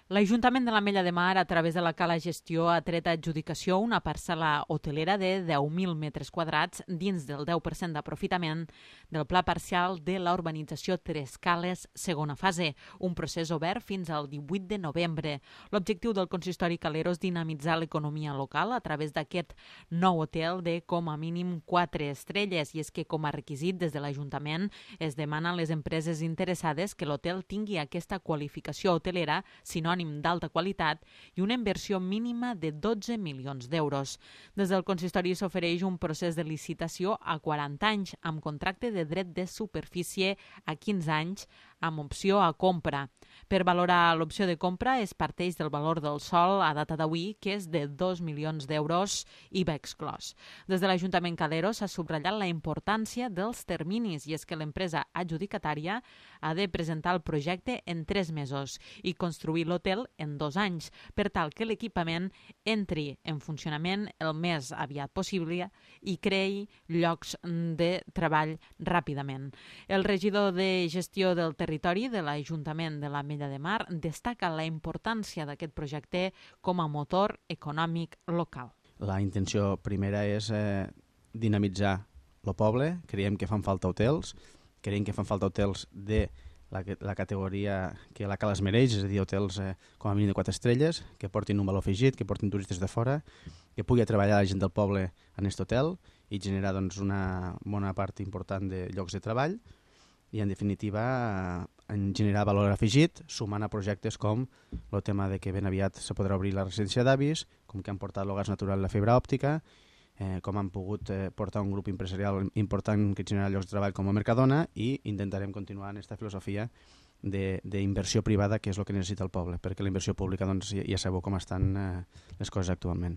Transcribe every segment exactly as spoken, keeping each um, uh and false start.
L'Ajuntament de l'Ametlla de Mar, a través de la Cala Gestió, ha tret a adjudicació una parcel·la hotelera de deu mil metres quadrats dins del deu per cent d'aprofitament del pla parcial de la urbanització Tres Cales, segona fase, un procés obert fins al divuit de novembre. L'objectiu del consistori calero és dinamitzar l'economia local a través d'aquest nou hotel de com a mínim quatre estrelles, i és que com a requisit des de l'Ajuntament es demana a les empreses interessades que l'hotel tingui aquesta qualificació hotelera sinònim d'alta qualitat i una inversió mínima de dotze milions d'euros. Des del consistori s'ofereix un procés de licitació a quaranta anys amb contracte de dret de superfície a quinze anys amb opció a compra. Per valorar l'opció de compra es parteix del valor del sòl a data d'avui, que és de dos milions d'euros, I V A exclòs. Des de l'Ajuntament calero s'ha subratllat la importància dels terminis, i és que l'empresa adjudicatària ha de presentar el projecte en tres mesos i construir l'hotel en dos anys, per tal que l'equipament entri en funcionament el més aviat possible i creï llocs de treball ràpidament. El regidor de gestió del territori de l'Ajuntament de l'Ametlla de Mar destaca la importància d'aquest projecte com a motor econòmic local. La intenció primera és eh, dinamitzar el poble. Creiem que fan falta hotels, creiem que fan falta hotels de la, la categoria que la Cala es mereix, és a dir, hotels eh, com a mínim de quatre estrelles, que portin un valor afegit, que portin turistes de fora, que pugui treballar la gent del poble en aquest hotel i generar doncs, una bona part important de llocs de treball i, en definitiva, en generar valor afegit, sumant a projectes com el tema de que ben aviat se podrà obrir la residència d'avis, com que han portat el gas natural i la fibra òptica, eh, com han pogut eh, portar un grup empresarial important que genera llocs de treball com a Mercadona, i intentarem continuar en aquesta filosofia d'inversió privada, que és el que necessita el poble, perquè la inversió pública doncs, ja sabeu com estan eh, les coses actualment.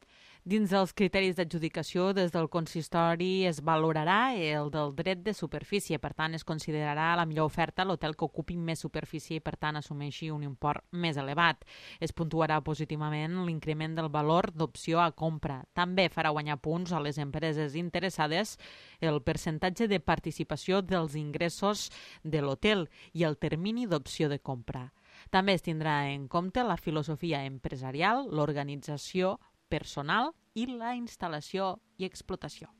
Dins dels criteris d'adjudicació, des del consistori es valorarà el del dret de superfície. Per tant, es considerarà la millor oferta l'hotel que ocupi més superfície i, per tant, assumeixi un import més elevat. Es puntuarà positivament l'increment del valor d'opció a compra. També farà guanyar punts a les empreses interessades el percentatge de participació dels ingressos de l'hotel i el termini d'opció de compra. També es tindrà en compte la filosofia empresarial, l'organització personal i la instal·lació i explotació.